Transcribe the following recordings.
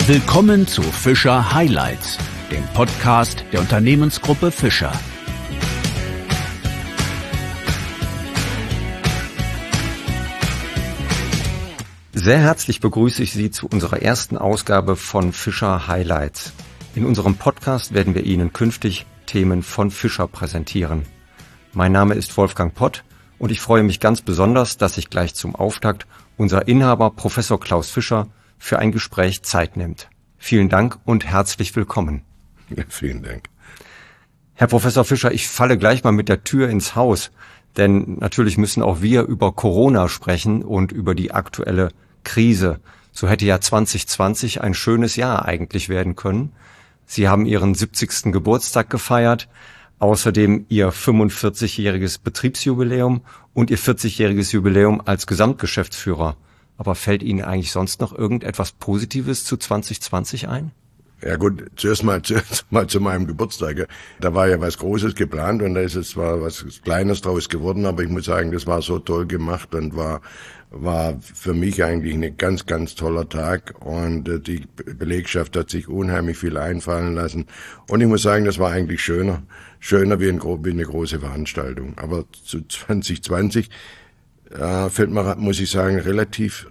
Willkommen zu Fischer Highlights, dem Podcast der Unternehmensgruppe Fischer. Sehr herzlich begrüße ich Sie zu unserer ersten Ausgabe von Fischer Highlights. In unserem Podcast werden wir Ihnen künftig Themen von Fischer präsentieren. Mein Name ist Wolfgang Pott und ich freue mich ganz besonders, dass sich gleich zum Auftakt unser Inhaber Professor Klaus Fischer für ein Gespräch Zeit nimmt. Vielen Dank und herzlich willkommen. Ja, vielen Dank. Herr Professor Fischer, ich falle gleich mal mit der Tür ins Haus, denn natürlich müssen auch wir über Corona sprechen und über die aktuelle Krise. So hätte ja 2020 ein schönes Jahr eigentlich werden können. Sie haben Ihren 70. Geburtstag gefeiert, außerdem Ihr 45-jähriges Betriebsjubiläum und Ihr 40-jähriges Jubiläum als Gesamtgeschäftsführer. Aber fällt Ihnen eigentlich sonst noch irgendetwas Positives zu 2020 ein? Ja gut, zuerst mal zu meinem Geburtstag. Da war ja was Großes geplant und da ist jetzt zwar was Kleines draus geworden, aber ich muss sagen, das war so toll gemacht und war für mich eigentlich ein ganz, ganz toller Tag und die Belegschaft hat sich unheimlich viel einfallen lassen und ich muss sagen, das war eigentlich schöner wie eine große Veranstaltung. Aber zu 2020 fällt mir, muss ich sagen, relativ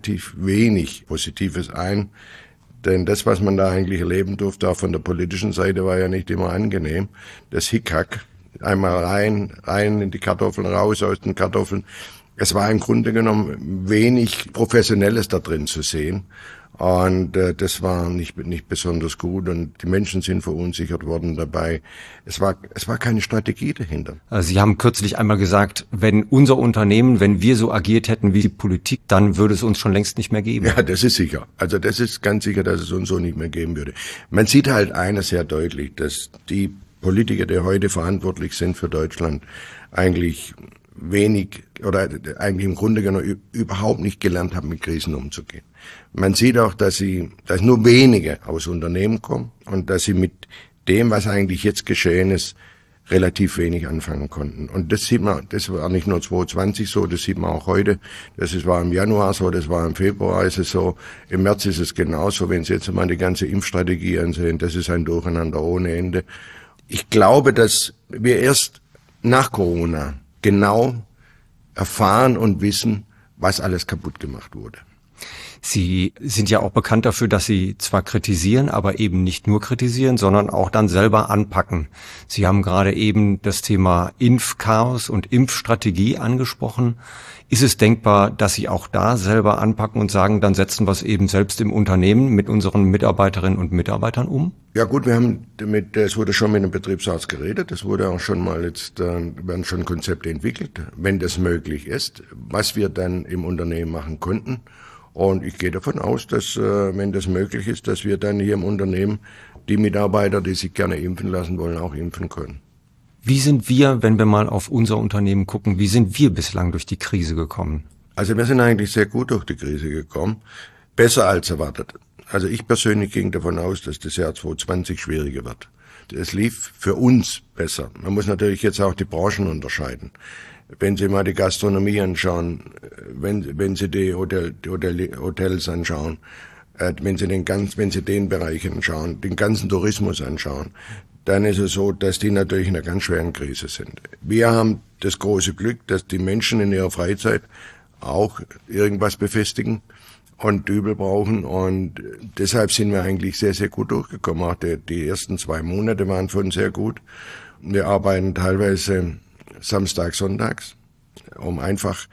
wenig Positives ein. Denn das, was man da eigentlich erleben durfte, auch von der politischen Seite, war ja nicht immer angenehm. Das Hickhack, einmal rein in die Kartoffeln, raus aus den Kartoffeln. Es war im Grunde genommen wenig Professionelles da drin zu sehen. Und das war nicht besonders gut und die Menschen sind verunsichert worden dabei. Es war keine Strategie dahinter. Sie haben kürzlich einmal gesagt, wenn wir so agiert hätten wie die Politik, dann würde es uns schon längst nicht mehr geben. Ja, das ist sicher. Also das ist ganz sicher, dass es uns so nicht mehr geben würde. Man sieht halt eines sehr deutlich, dass die Politiker, die heute verantwortlich sind für Deutschland, eigentlich wenig oder eigentlich im Grunde genommen überhaupt nicht gelernt haben, mit Krisen umzugehen. Man sieht auch, dass nur wenige aus Unternehmen kommen und dass sie mit dem, was eigentlich jetzt geschehen ist, relativ wenig anfangen konnten. Und das sieht man, das war nicht nur 2020 so, das sieht man auch heute. Das war im Januar so, das war im Februar ist es so, im März ist es genauso. Wenn Sie jetzt mal die ganze Impfstrategie ansehen, das ist ein Durcheinander ohne Ende. Ich glaube, dass wir erst nach Corona genau erfahren und wissen, was alles kaputt gemacht wurde. Sie sind ja auch bekannt dafür, dass Sie zwar kritisieren, aber eben nicht nur kritisieren, sondern auch dann selber anpacken. Sie haben gerade eben das Thema Impfchaos und Impfstrategie angesprochen. Ist es denkbar, dass Sie auch da selber anpacken und sagen, dann setzen wir es eben selbst im Unternehmen mit unseren Mitarbeiterinnen und Mitarbeitern um? Ja gut, es wurde schon mit dem Betriebsarzt geredet, es wurde auch schon mal werden schon Konzepte entwickelt, wenn das möglich ist, was wir dann im Unternehmen machen könnten. Und ich gehe davon aus, dass, wenn das möglich ist, dass wir dann hier im Unternehmen die Mitarbeiter, die sich gerne impfen lassen wollen, auch impfen können. Wie sind wir, wenn wir mal auf unser Unternehmen gucken, wie sind wir bislang durch die Krise gekommen? Also wir sind eigentlich sehr gut durch die Krise gekommen, besser als erwartet. Also ich persönlich ging davon aus, dass das Jahr 2020 schwieriger wird. Es lief für uns besser. Man muss natürlich jetzt auch die Branchen unterscheiden. Wenn Sie mal die Gastronomie anschauen, wenn Sie die Hotels anschauen, wenn Sie den Bereich anschauen, den ganzen Tourismus anschauen, dann ist es so, dass die natürlich in einer ganz schweren Krise sind. Wir haben das große Glück, dass die Menschen in ihrer Freizeit auch irgendwas befestigen und Dübel brauchen und deshalb sind wir eigentlich sehr, sehr gut durchgekommen. Auch die ersten 2 Monate waren für uns sehr gut. Wir arbeiten teilweise samstags, sonntags, um einfach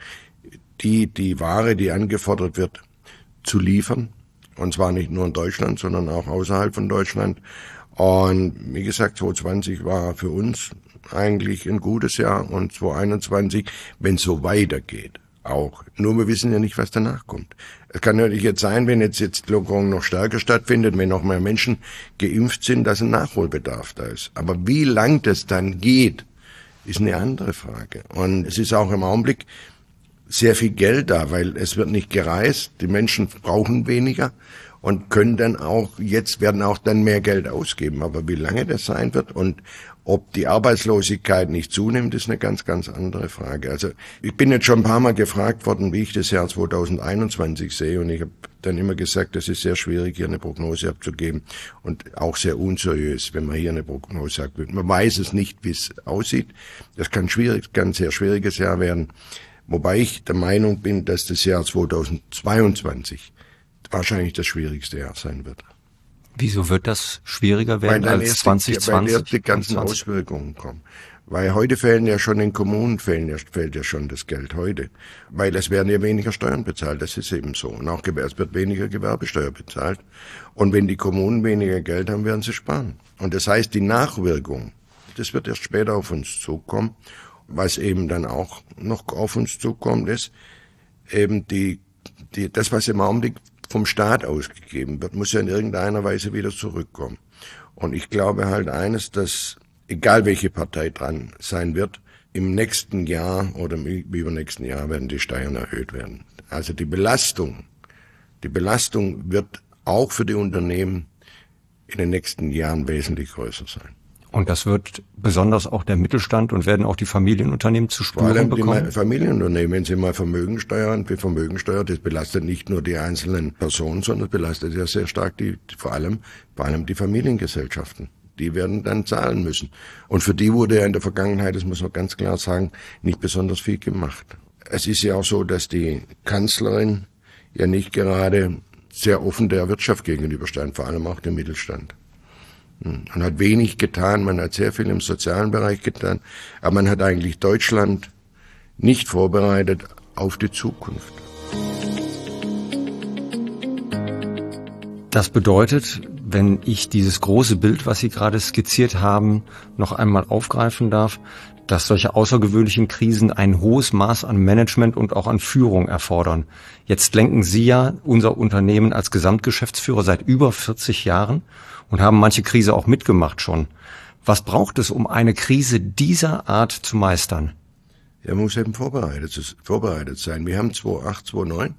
die Ware, die angefordert wird, zu liefern. Und zwar nicht nur in Deutschland, sondern auch außerhalb von Deutschland. Und wie gesagt, 2020 war für uns eigentlich ein gutes Jahr und 2021, wenn es so weitergeht, auch. Nur wir wissen ja nicht, was danach kommt. Es kann natürlich jetzt sein, wenn jetzt Lockerung noch stärker stattfindet, wenn noch mehr Menschen geimpft sind, dass ein Nachholbedarf da ist. Aber wie lang das dann geht, ist eine andere Frage. Und es ist auch im Augenblick sehr viel Geld da, weil es wird nicht gereist, die Menschen brauchen weniger und werden auch dann mehr Geld ausgeben. Aber wie lange das sein wird und ob die Arbeitslosigkeit nicht zunimmt, ist eine ganz, ganz andere Frage. Also ich bin jetzt schon ein paar Mal gefragt worden, wie ich das Jahr 2021 sehe und ich habe dann immer gesagt, das ist sehr schwierig, hier eine Prognose abzugeben und auch sehr unseriös, wenn man hier eine Prognose abgibt. Man weiß es nicht, wie es aussieht. Das kann ein sehr schwieriges Jahr werden. Wobei ich der Meinung bin, dass das Jahr 2022 wahrscheinlich das schwierigste Jahr sein wird. Wieso wird das schwieriger werden als 2020? Weil erst die ganzen Auswirkungen kommen. Weil heute fällt ja schon das Geld heute. Weil es werden ja weniger Steuern bezahlt, das ist eben so. Und auch es wird weniger Gewerbesteuer bezahlt. Und wenn die Kommunen weniger Geld haben, werden sie sparen. Und das heißt, die Nachwirkung, das wird erst später auf uns zukommen. Was eben dann auch noch auf uns zukommt, ist eben das, was im Augenblick vom Staat ausgegeben wird, muss ja in irgendeiner Weise wieder zurückkommen. Und ich glaube halt eines, dass, egal welche Partei dran sein wird, im nächsten Jahr oder im übernächsten Jahr werden die Steuern erhöht werden. Also die Belastung wird auch für die Unternehmen in den nächsten Jahren wesentlich größer sein. Und das wird besonders auch der Mittelstand und werden auch die Familienunternehmen zu spüren bekommen? Vor allem die Familienunternehmen, wenn sie mal Vermögensteuer, das belastet nicht nur die einzelnen Personen, sondern belastet ja sehr stark vor allem die Familiengesellschaften. Die werden dann zahlen müssen. Und für die wurde ja in der Vergangenheit, das muss man ganz klar sagen, nicht besonders viel gemacht. Es ist ja auch so, dass die Kanzlerin ja nicht gerade sehr offen der Wirtschaft gegenüberstand, vor allem auch dem Mittelstand. Man hat wenig getan, man hat sehr viel im sozialen Bereich getan, aber man hat eigentlich Deutschland nicht vorbereitet auf die Zukunft. Das bedeutet, wenn ich dieses große Bild, was Sie gerade skizziert haben, noch einmal aufgreifen darf, dass solche außergewöhnlichen Krisen ein hohes Maß an Management und auch an Führung erfordern. Jetzt lenken Sie ja unser Unternehmen als Gesamtgeschäftsführer seit über 40 Jahren und haben manche Krise auch mitgemacht schon. Was braucht es, um eine Krise dieser Art zu meistern? Er muss eben vorbereitet sein. Wir haben 2008, 2009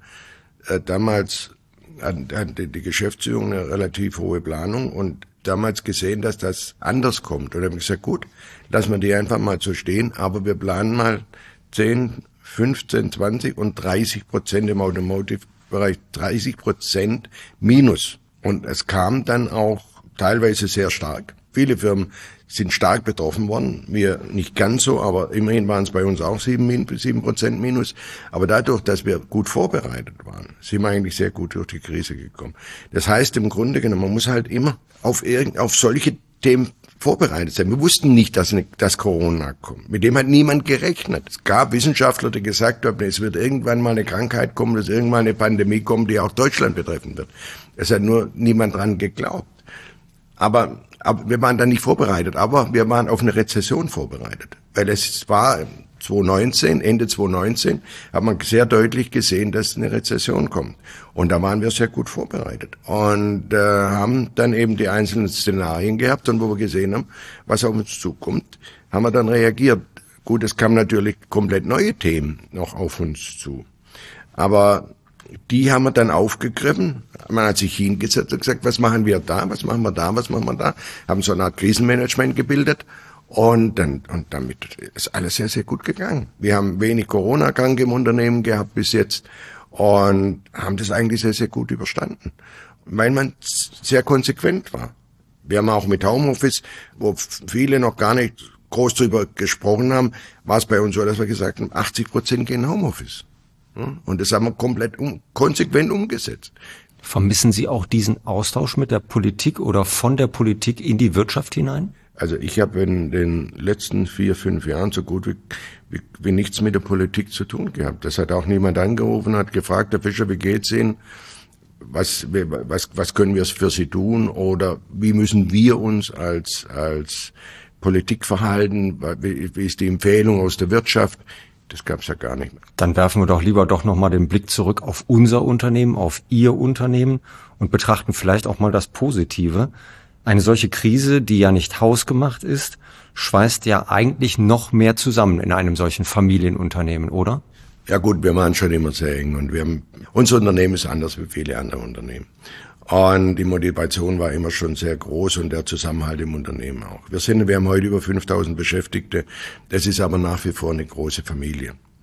damals hat die Geschäftsführung eine relativ hohe Planung und damals gesehen, dass das anders kommt. Und haben gesagt, gut, lassen wir die einfach mal so stehen, aber wir planen mal 10, 15, 20 und 30% im Automotive-Bereich, 30% Minus. Und es kam dann auch teilweise sehr stark. Viele Firmen sind stark betroffen worden. Wir nicht ganz so, aber immerhin waren es bei uns auch 7% Minus. Aber dadurch, dass wir gut vorbereitet waren, sind wir eigentlich sehr gut durch die Krise gekommen. Das heißt im Grunde genommen, man muss halt immer auf solche Themen vorbereitet sein. Wir wussten nicht, dass Corona kommt. Mit dem hat niemand gerechnet. Es gab Wissenschaftler, die gesagt haben, es wird irgendwann mal eine Krankheit kommen, dass irgendwann eine Pandemie kommt, die auch Deutschland betreffen wird. Es hat nur niemand dran geglaubt. Aber wir waren da nicht vorbereitet, aber wir waren auf eine Rezession vorbereitet. Weil es war Ende 2019, hat man sehr deutlich gesehen, dass eine Rezession kommt. Und da waren wir sehr gut vorbereitet. Und haben dann eben die einzelnen Szenarien gehabt. Und wo wir gesehen haben, was auf uns zukommt, haben wir dann reagiert. Gut, es kamen natürlich komplett neue Themen noch auf uns zu. Aber die haben wir dann aufgegriffen. Man hat sich hingesetzt und gesagt, was machen wir da, was machen wir da, was machen wir da. Haben so eine Art Krisenmanagement gebildet. Und damit ist alles sehr, sehr gut gegangen. Wir haben wenig Corona-Kranke im Unternehmen gehabt bis jetzt und haben das eigentlich sehr, sehr gut überstanden, weil man sehr konsequent war. Wir haben auch mit Homeoffice, wo viele noch gar nicht groß drüber gesprochen haben, war es bei uns so, dass wir gesagt haben, 80% gehen Homeoffice. Und das haben wir komplett konsequent umgesetzt. Vermissen Sie auch diesen Austausch mit der Politik oder von der Politik in die Wirtschaft hinein? Also ich habe in den letzten 4-5 Jahren so gut wie nichts mit der Politik zu tun gehabt. Das hat auch niemand angerufen, hat gefragt, Herr Fischer, wie geht's Ihnen? Was können wir für Sie tun? Oder wie müssen wir uns als Politik verhalten? Wie ist die Empfehlung aus der Wirtschaft? Das gab's ja gar nicht mehr. Dann werfen wir doch lieber nochmal den Blick zurück auf unser Unternehmen, auf Ihr Unternehmen und betrachten vielleicht auch mal das Positive. Eine solche Krise, die ja nicht hausgemacht ist, schweißt ja eigentlich noch mehr zusammen in einem solchen Familienunternehmen, oder? Ja gut, wir waren schon immer sehr eng und unser Unternehmen ist anders wie viele andere Unternehmen. Und die Motivation war immer schon sehr groß und der Zusammenhalt im Unternehmen auch. Wir haben heute über 5.000 Beschäftigte. Das ist aber nach wie vor eine große Familie.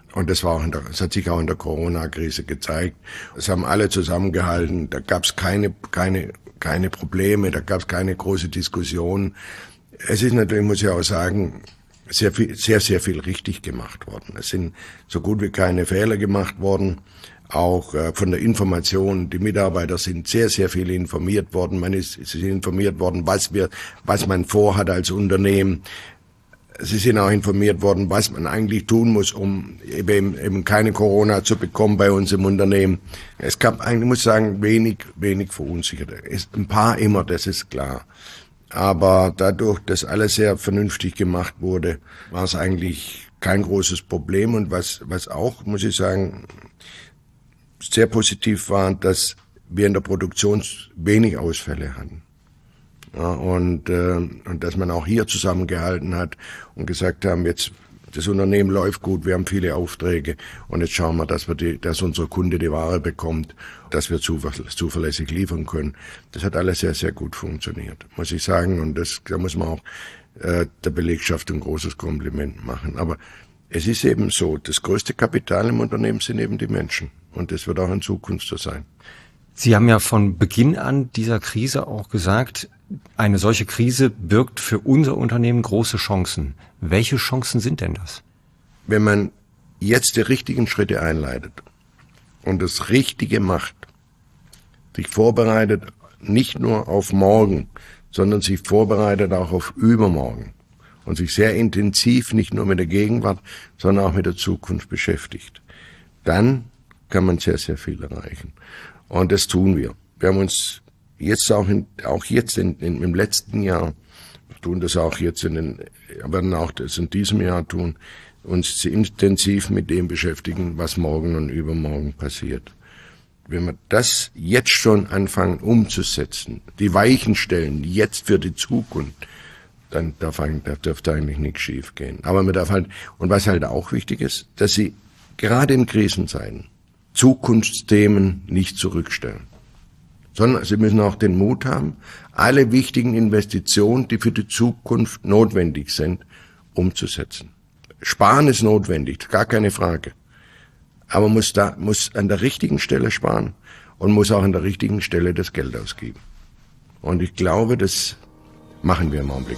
Und das das hat sich auch in der Corona-Krise gezeigt. Es haben alle zusammengehalten. Da gab es keine Probleme, da gab es keine große Diskussion. Es ist natürlich, muss ich auch sagen, sehr viel richtig gemacht worden. Es sind so gut wie keine Fehler gemacht worden. Auch von der Information. Die Mitarbeiter sind sehr viel informiert worden. Sie sind informiert worden, was man vorhat als Unternehmen. Sie sind auch informiert worden, was man eigentlich tun muss, um eben keine Corona zu bekommen bei uns im Unternehmen. Es gab eigentlich, muss ich sagen, wenig Verunsicherte. Ein paar immer, das ist klar. Aber dadurch, dass alles sehr vernünftig gemacht wurde, war es eigentlich kein großes Problem. Und was auch, muss ich sagen, sehr positiv war, dass wir in der Produktion wenig Ausfälle hatten. Ja, und dass man auch hier zusammengehalten hat und gesagt haben, jetzt das Unternehmen läuft gut, wir haben viele Aufträge und jetzt schauen wir, dass unser Kunde die Ware bekommt, dass wir zuverlässig liefern können. Das hat alles sehr gut funktioniert, muss ich sagen. Und da muss man auch der Belegschaft ein großes Kompliment machen. Aber es ist eben so, das größte Kapital im Unternehmen sind eben die Menschen. Und das wird auch in Zukunft so sein. Sie haben ja von Beginn an dieser Krise auch gesagt, eine solche Krise birgt für unser Unternehmen große Chancen. Welche Chancen sind denn das? Wenn man jetzt die richtigen Schritte einleitet und das Richtige macht, sich vorbereitet nicht nur auf morgen, sondern sich vorbereitet auch auf übermorgen und sich sehr intensiv nicht nur mit der Gegenwart, sondern auch mit der Zukunft beschäftigt, dann kann man sehr viel erreichen. Und das tun wir. Wir haben uns jetzt im letzten Jahr, tun das auch jetzt werden auch das in diesem Jahr tun, uns intensiv mit dem beschäftigen, was morgen und übermorgen passiert. Wenn wir das jetzt schon anfangen umzusetzen, die Weichen stellen, jetzt für die Zukunft, dann dürfte eigentlich nichts schief gehen. Aber man darf halt, und was halt auch wichtig ist, dass Sie gerade in Krisenzeiten Zukunftsthemen nicht zurückstellen, sondern Sie müssen auch den Mut haben, alle wichtigen Investitionen, die für die Zukunft notwendig sind, umzusetzen. Sparen ist notwendig, gar keine Frage. Aber muss an der richtigen Stelle sparen und muss auch an der richtigen Stelle das Geld ausgeben. Und ich glaube, das machen wir im Augenblick.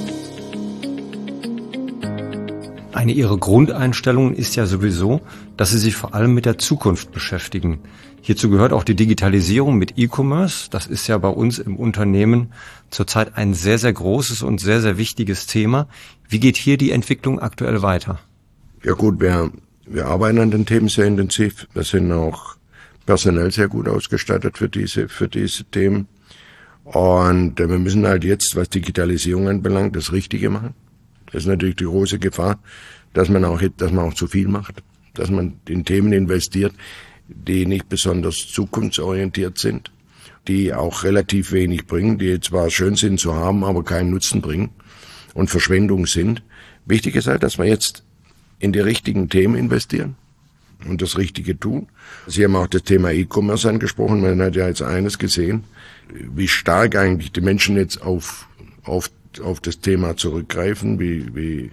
Eine Ihrer Grundeinstellungen ist ja sowieso, dass Sie sich vor allem mit der Zukunft beschäftigen. Hierzu gehört auch die Digitalisierung mit E-Commerce. Das ist ja bei uns im Unternehmen zurzeit ein sehr großes und sehr wichtiges Thema. Wie geht hier die Entwicklung aktuell weiter? Ja gut, wir arbeiten an den Themen sehr intensiv. Wir sind auch personell sehr gut ausgestattet für diese Themen. Und wir müssen halt jetzt, was Digitalisierung anbelangt, das Richtige machen. Das ist natürlich die große Gefahr, dass man auch zu viel macht, dass man in Themen investiert, die nicht besonders zukunftsorientiert sind, die auch relativ wenig bringen, die zwar schön sind zu haben, aber keinen Nutzen bringen und Verschwendung sind. Wichtig ist halt, dass wir jetzt in die richtigen Themen investieren und das Richtige tun. Sie haben auch das Thema E-Commerce angesprochen. Man hat ja jetzt eines gesehen, wie stark eigentlich die Menschen jetzt auf das Thema zurückgreifen, wie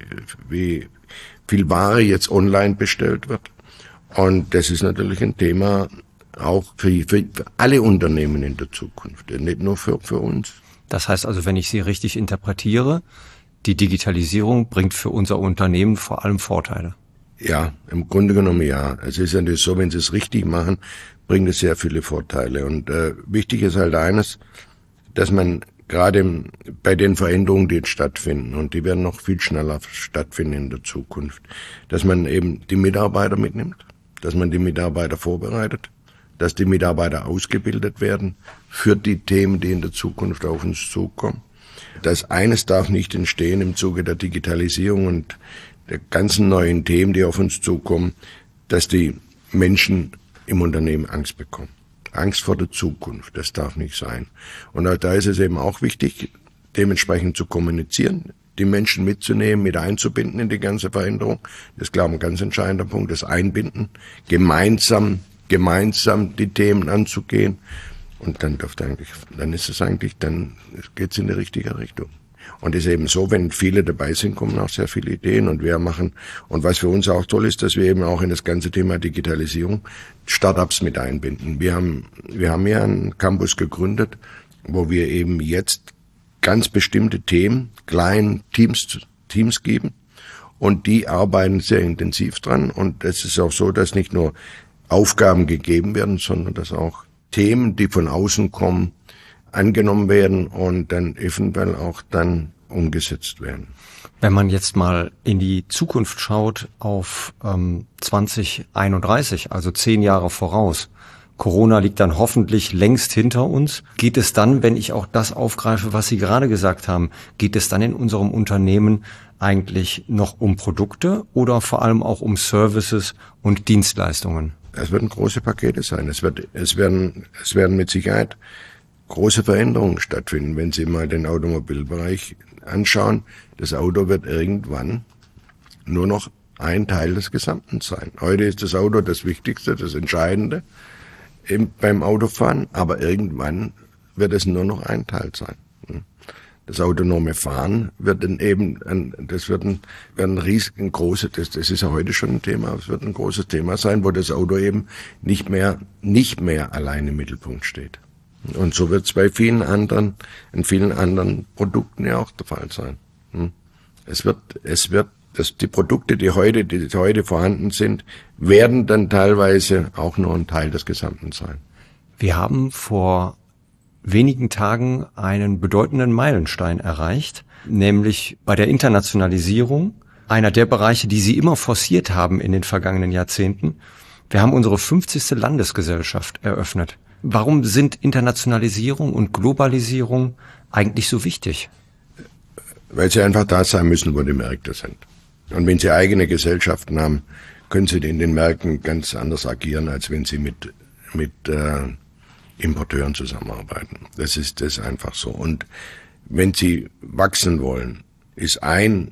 viel Ware jetzt online bestellt wird. Und das ist natürlich ein Thema auch für alle Unternehmen in der Zukunft, nicht nur für uns. Das heißt also, wenn ich Sie richtig interpretiere, die Digitalisierung bringt für unser Unternehmen vor allem Vorteile. Ja, im Grunde genommen ja. Es ist ja nicht so, wenn Sie es richtig machen, bringt es sehr viele Vorteile. Und wichtig ist halt eines, dass man gerade bei den Veränderungen, die jetzt stattfinden, und die werden noch viel schneller stattfinden in der Zukunft, dass man eben die Mitarbeiter mitnimmt, dass man die Mitarbeiter vorbereitet, dass die Mitarbeiter ausgebildet werden für die Themen, die in der Zukunft auf uns zukommen. Das eines darf nicht entstehen im Zuge der Digitalisierung und der ganzen neuen Themen, die auf uns zukommen, dass die Menschen im Unternehmen Angst bekommen. Angst vor der Zukunft, das darf nicht sein. Und da ist es eben auch wichtig, dementsprechend zu kommunizieren, die Menschen mitzunehmen, mit einzubinden in die ganze Veränderung. Das ist, glaube ich, ein ganz entscheidender Punkt, das Einbinden, gemeinsam die Themen anzugehen. Und dann geht's in die richtige Richtung. Und es ist eben so, wenn viele dabei sind, kommen auch sehr viele Ideen und wir machen, und was für uns auch toll ist, dass wir eben auch in das ganze Thema Digitalisierung Startups mit einbinden. Wir haben ja einen Campus gegründet, wo wir eben jetzt ganz bestimmte Themen kleinen Teams geben und die arbeiten sehr intensiv dran und es ist auch so, dass nicht nur Aufgaben gegeben werden, sondern dass auch Themen, die von außen kommen, angenommen werden und dann eventuell auch dann umgesetzt werden. Wenn man jetzt mal in die Zukunft schaut auf 2031, also 10 Jahre voraus, Corona liegt dann hoffentlich längst hinter uns. Geht es dann, wenn ich auch das aufgreife, was Sie gerade gesagt haben, geht es dann in unserem Unternehmen eigentlich noch um Produkte oder vor allem auch um Services und Dienstleistungen? Es werden große Pakete sein. Es werden mit Sicherheit große Veränderungen stattfinden. Wenn Sie mal den Automobilbereich anschauen, das Auto wird irgendwann nur noch ein Teil des Gesamten sein. Heute ist das Auto das Wichtigste, das Entscheidende beim Autofahren, aber irgendwann wird es nur noch ein Teil sein. Das autonome Fahren wird dann eben, das ist ja heute schon ein Thema, es wird ein großes Thema sein, wo das Auto eben nicht mehr allein im Mittelpunkt steht. Und so wird es bei vielen anderen Produkten ja auch der Fall sein. Die Produkte, die heute vorhanden sind, werden dann teilweise auch nur ein Teil des Gesamten sein. Wir haben vor wenigen Tagen einen bedeutenden Meilenstein erreicht, nämlich bei der Internationalisierung, einer der Bereiche, die Sie immer forciert haben in den vergangenen Jahrzehnten. Wir haben unsere 50. Landesgesellschaft eröffnet. Warum sind Internationalisierung und Globalisierung eigentlich so wichtig? Weil sie einfach da sein müssen, wo die Märkte sind. Und wenn sie eigene Gesellschaften haben, können sie in den Märkten ganz anders agieren, als wenn sie mit Importeuren zusammenarbeiten. Das ist einfach so. Und wenn sie wachsen wollen, ist ein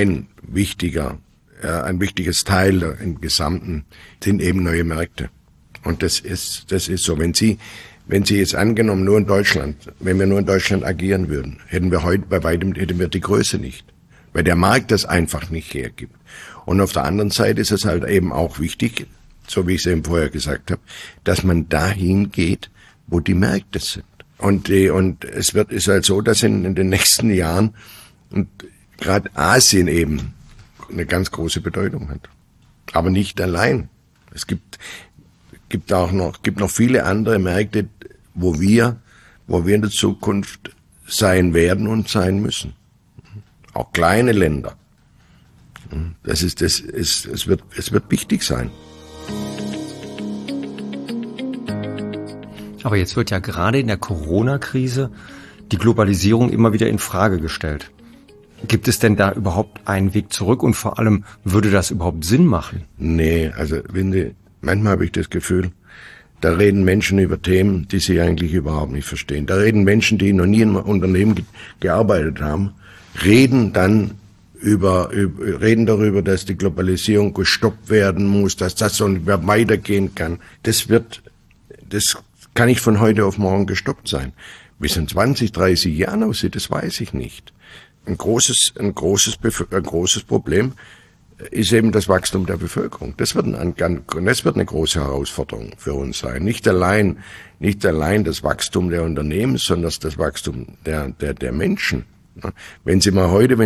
wichtiges Teil im Gesamten sind eben neue Märkte. Und das ist so. Wenn Sie jetzt angenommen wenn wir nur in Deutschland agieren würden, hätten wir heute bei weitem die Größe nicht. Weil der Markt das einfach nicht hergibt. Und auf der anderen Seite ist es halt eben auch wichtig, so wie ich es eben vorher gesagt habe, dass man dahin geht, wo die Märkte sind. Und ist halt so, dass in den nächsten Jahren und gerade Asien eben eine ganz große Bedeutung hat. Aber nicht allein. Es gibt noch viele andere Märkte, wo wir in der Zukunft sein werden und sein müssen. Auch kleine Länder. Es wird wichtig sein. Aber jetzt wird ja gerade in der Corona-Krise die Globalisierung immer wieder in Frage gestellt. Gibt es denn da überhaupt einen Weg zurück und vor allem, würde das überhaupt Sinn machen? Nee, also manchmal habe ich das Gefühl, da reden Menschen über Themen, die sie eigentlich überhaupt nicht verstehen. Da reden Menschen, die noch nie in einem Unternehmen gearbeitet haben, reden darüber, dass die Globalisierung gestoppt werden muss, dass das so nicht mehr weitergehen kann. Das kann nicht von heute auf morgen gestoppt sein. Wie es in 20, 30 Jahren aussieht, das weiß ich nicht. Ein großes Problem ist eben das Wachstum der Bevölkerung. Das wird eine große Herausforderung für uns sein. Nicht allein das Wachstum der Unternehmen, sondern das Wachstum der Menschen. Wenn Sie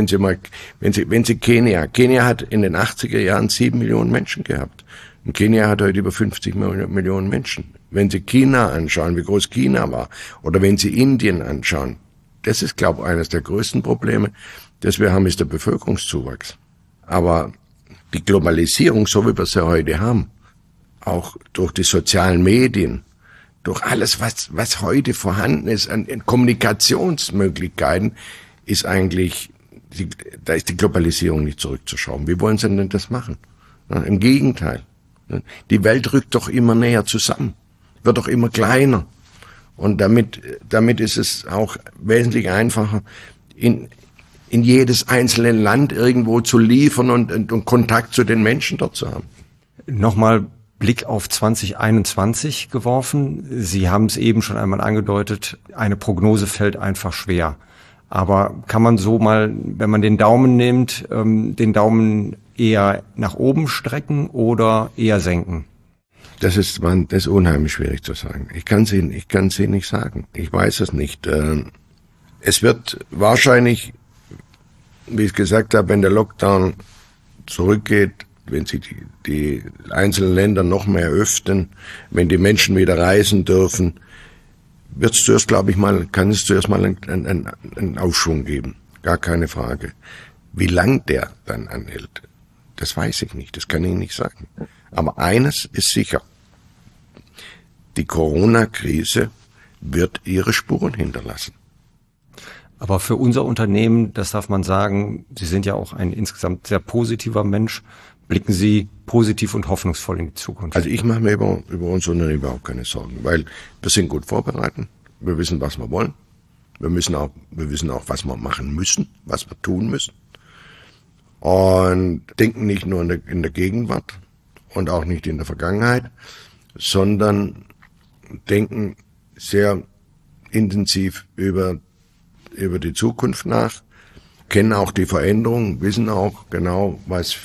Kenia hat in den 80er Jahren 7 Millionen Menschen gehabt. Und Kenia hat heute über 50 Millionen Menschen. Wenn Sie China anschauen, wie groß China war, oder wenn Sie Indien anschauen, das ist, glaube ich, eines der größten Probleme, das wir haben, ist der Bevölkerungszuwachs. Aber die Globalisierung, so wie wir sie heute haben, auch durch die sozialen Medien, durch alles, was heute vorhanden ist an Kommunikationsmöglichkeiten, ist eigentlich, da ist die Globalisierung nicht zurückzuschrauben. Wie wollen Sie denn das machen? Im Gegenteil. Die Welt rückt doch immer näher zusammen, wird doch immer kleiner. Und damit ist es auch wesentlich einfacher, in jedes einzelne Land irgendwo zu liefern und Kontakt zu den Menschen dort zu haben. Nochmal Blick auf 2021 geworfen. Sie haben es eben schon einmal angedeutet, eine Prognose fällt einfach schwer. Aber kann man so mal, wenn man den Daumen nimmt, den Daumen eher nach oben strecken oder eher senken? Das ist unheimlich schwierig zu sagen. Ich kann sie nicht sagen. Ich weiß es nicht. Es wird wahrscheinlich, wie ich gesagt habe, wenn der Lockdown zurückgeht, wenn sich die einzelnen Länder noch mehr öffnen, wenn die Menschen wieder reisen dürfen, kann es zuerst mal einen Aufschwung geben. Gar keine Frage. Wie lang der dann anhält, das weiß ich nicht, das kann ich nicht sagen. Aber eines ist sicher, die Corona-Krise wird ihre Spuren hinterlassen. Aber für unser Unternehmen, das darf man sagen, Sie sind ja auch ein insgesamt sehr positiver Mensch, blicken Sie positiv und hoffnungsvoll in die Zukunft? Also ich mache mir über unser Unternehmen überhaupt keine Sorgen, weil wir sind gut vorbereitet, wir wissen, was wir wollen, wir wissen auch, was wir machen müssen, was wir tun müssen und denken nicht nur in der Gegenwart und auch nicht in der Vergangenheit, sondern denken sehr intensiv über die Zukunft nach, kennen auch die Veränderungen, wissen auch genau, was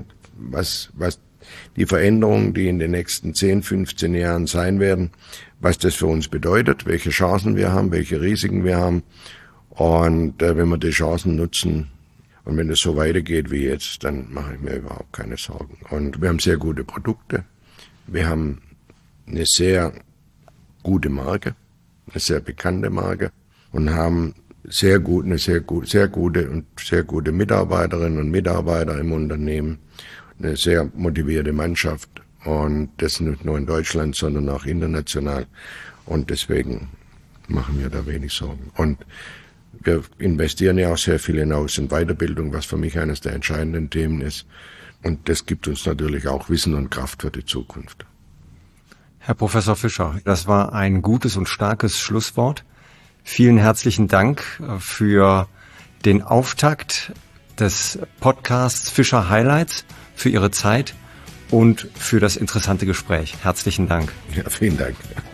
die Veränderungen, die in den nächsten 10, 15 Jahren sein werden, was das für uns bedeutet, welche Chancen wir haben, welche Risiken wir haben. Und wenn wir die Chancen nutzen und wenn es so weitergeht wie jetzt, dann mache ich mir überhaupt keine Sorgen. Und wir haben sehr gute Produkte, wir haben eine sehr gute Marke, eine sehr bekannte Marke und haben sehr gute Mitarbeiterinnen und Mitarbeiter im Unternehmen, eine sehr motivierte Mannschaft und das nicht nur in Deutschland, sondern auch international und deswegen machen wir da wenig Sorgen. Und wir investieren ja auch sehr viel hinaus in Weiterbildung, was für mich eines der entscheidenden Themen ist und das gibt uns natürlich auch Wissen und Kraft für die Zukunft. Herr Professor Fischer, das war ein gutes und starkes Schlusswort. Vielen herzlichen Dank für den Auftakt des Podcasts Fischer Highlights, für Ihre Zeit und für das interessante Gespräch. Herzlichen Dank. Ja, vielen Dank.